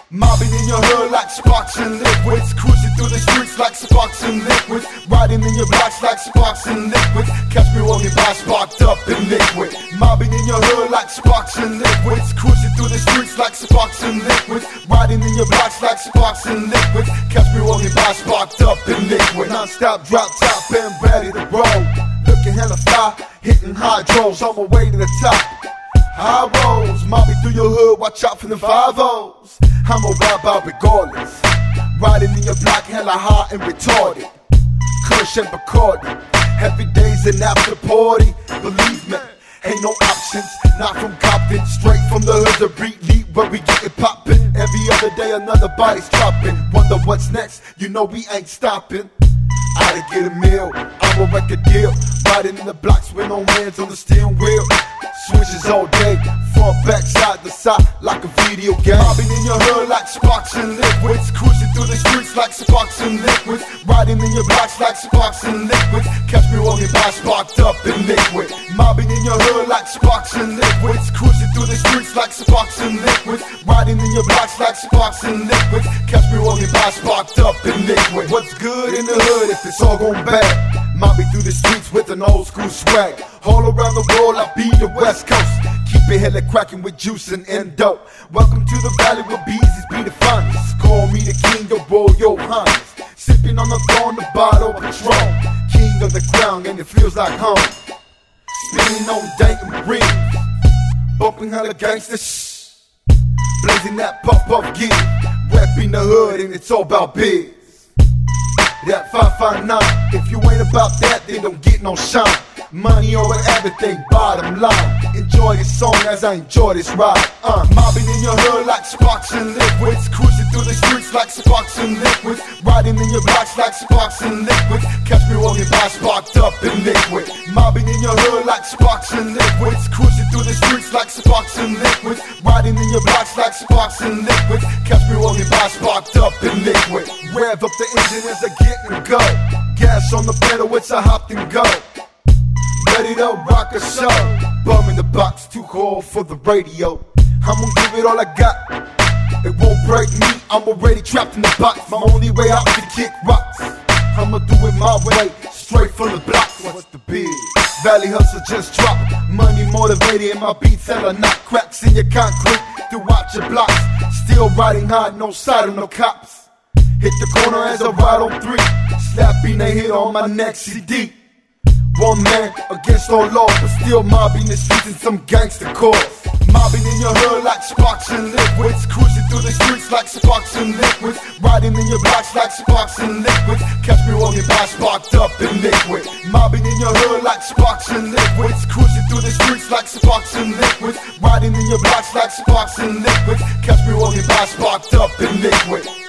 Mobbing in your hood like sparks and liquids. Cruising through the streets like sparks and liquids. Riding in your blocks like sparks and liquids. Catch me walking by sparked up and liquid. Mobbing in your hood like sparks and liquids. Cruising through the streets like sparks and liquids. Riding in your blocks like sparks and liquids. Catch me walking by sparked up and liquid. Non-stop drop top and ready to roll. Looking hella fly, hitting hydros on my way to the top. High rolls, mobbing through your hood, watch out for the 5-0s. I'm a ride out regardless. Riding in your block, hella high and retarded. Kush and Bacardi. Every day's an after party. Believe me, ain't no options. Not from Compton, straight from the hood to Beat Lead, where we get it poppin'. Every other day another body's dropping. Wonder what's next, you know we ain't stopping. I to get a meal, I'm a record deal. Riding in the blocks with no hands on the steering wheel. Switches all day, front, back, side to side, like a video game. Mobbing in your hood like sparks and liquids. Cruising through the streets like sparks and liquids. Riding in your blocks like sparks and liquids. Catch me walking by sparked up and liquid. Mobbing in your hood like sparks and liquids. Cruising through the streets like sparks and liquids. Riding in your blocks like sparks and liquids. Catch me walking by sparked up and liquid. What's good in the hood if it's all going bad? Mobbing through the streets with an old school swag. All around the world I be the West Coast. Keep it hella cracking with juice and endo. Welcome to the valley where Beezy's be the finest. Call me the king of royal highness. Sipping on the throne, the bottle of Patron. King of the crown and it feels like home. Spinning on Dayton rings. Bumping hella gangsta shh. Blazing that pop-up gear. Repping the hood and it's all about biz. That 559, if you ain't about that, then don't get no shine. Money over everything, bottom line. Enjoy this song as I enjoy this ride. Mobbing in your hood like sparks and liquids. Cruising through the streets like sparks and liquids. Riding in your blocks like sparks and liquids. Catch me walking by sparked up and liquid. Mobbing in your hood like sparks and liquids. Cruising through the streets like sparks and liquids. Riding in your blocks like sparks and liquids. Catch me walking by sparked up and liquid. Rev up the engine as I get and go. Gas on the pedal, it's a hop and go. Ready to rock a show. Bum in the box, too cold for the radio. I'ma give it all I got. It won't break me, I'm already trapped in the box. My only way out to kick rocks. I'ma do it my way, straight from the blocks. What's the big? Valley hustle just dropped. Money motivated and my beats hella knock cracks in your concrete throughout your blocks. Still riding hard, no side of no cops. Hit the corner as I ride on 3. Slapping a hit on my next CD. One man against all law, but still mobbing the streets in some gangster cause. Mobbing in your hood like sparks and liquids. Cruising through the streets like sparks and liquids. Riding in your blocks like sparks and liquids. Catch me walking by sparked up and liquid. Mobbing in your hood like sparks and liquids. Cruising through the streets like sparks and liquids. Riding in your blocks like sparks and liquids. Catch me walking by sparked up and liquid.